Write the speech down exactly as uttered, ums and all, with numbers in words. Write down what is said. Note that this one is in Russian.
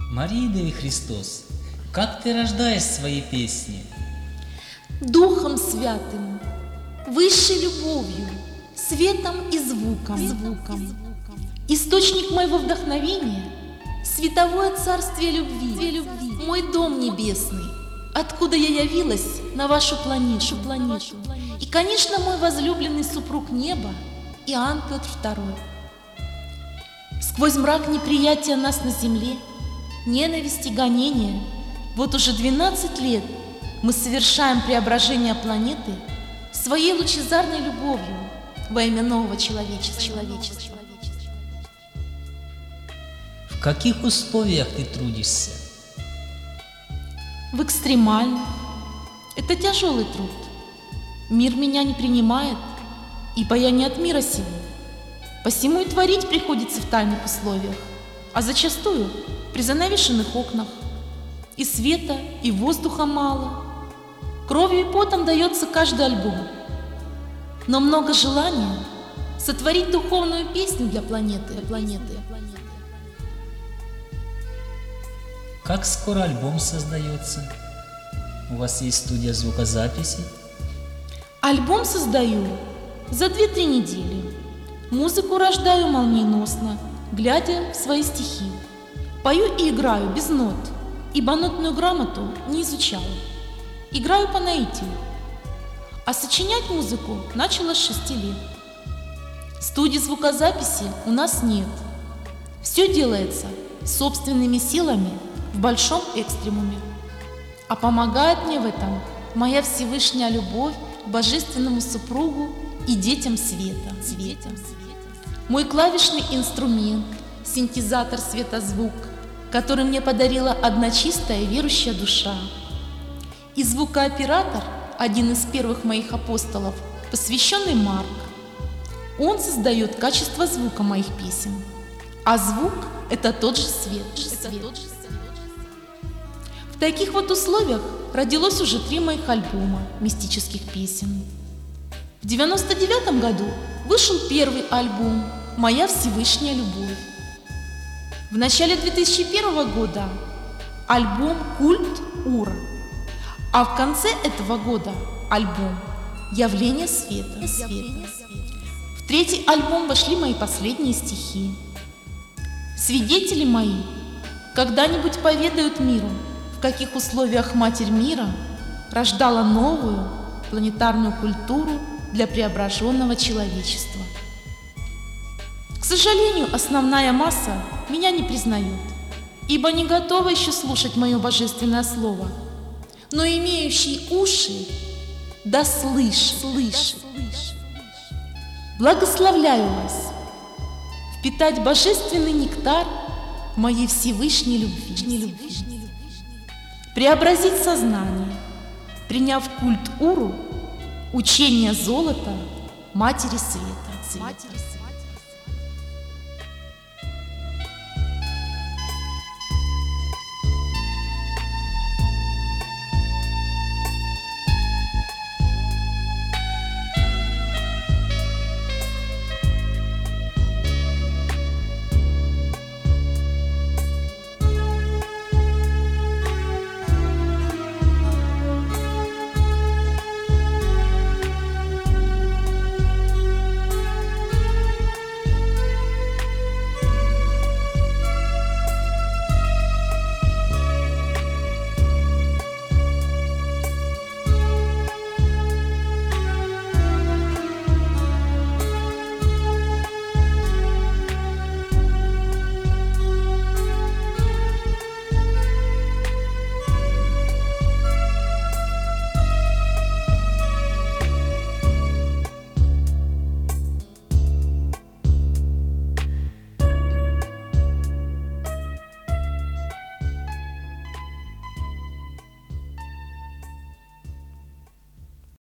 Мария Деви Христос, как ты рождаешь свои песни? Духом Святым, высшей любовью, светом и звуком. звуком. Источник моего вдохновения — световое царствие любви, любви, мой дом небесный, откуда я явилась на вашу планету. планету. И, конечно, мой возлюбленный супруг неба Иоанн Петр Второй. Сквозь мрак неприятия нас на земле, ненависти, гонения, вот уже двенадцать лет мы совершаем преображение планеты своей лучезарной любовью во имя нового человечества. человечества. В каких условиях ты трудишься? В экстремальных. Это тяжелый труд. Мир меня не принимает, ибо я не от мира сего. Посему и творить приходится в тайных условиях, а зачастую при занавешенных окнах. И света, и воздуха мало. Кровью и потом дается каждый альбом. Но много желания сотворить духовную песню для планеты. Для планеты. Как скоро альбом создается? У вас есть студия звукозаписи? Альбом создаю за две-три недели. Музыку рождаю молниеносно, глядя в свои стихи. Пою и играю без нот, ибо нотную грамоту не изучала. Играю по наитию. А сочинять музыку начала с шести лет. Студии звукозаписи у нас нет. Все делается собственными силами в большом экстремуме. А помогает мне в этом моя Всевышняя любовь к божественному супругу и детям света. Цветом. Мой клавишный инструмент, синтезатор светозвук, который мне подарила одна чистая верующая душа. И звукооператор, один из первых моих апостолов, посвященный Марк. Он создает качество звука моих песен. А звук — это тот же свет. свет. В таких вот условиях родилось уже три моих альбома мистических песен. В девяносто девятом году вышел первый альбом «Моя Всевышняя любовь». В начале две тысячи первого года альбом «Культ Ура», а в конце этого года альбом «Явление света». света. В третий альбом вошли мои последние стихи. Свидетели мои когда-нибудь поведают миру, в каких условиях Матерь мира рождала новую планетарную культуру для преображенного человечества. К сожалению, основная масса меня не признает, ибо не готова еще слушать мое божественное слово, но имеющие уши да слышат. слышат. Благословляю вас впитать божественный нектар моей Всевышней любви, преобразить сознание, приняв культ Уру, учение золота Матери Света. Матери Света.